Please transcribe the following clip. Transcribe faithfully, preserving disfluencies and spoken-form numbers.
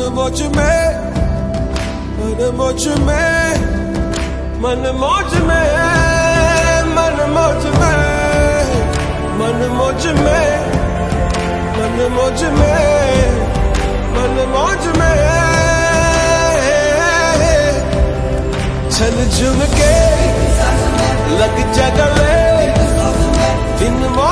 मौज में, मन मौज में, मन मौज में, मन मौज में, मन मौज में, मन मौज में, मन मौज में। चल झुम के लग जा गले, इन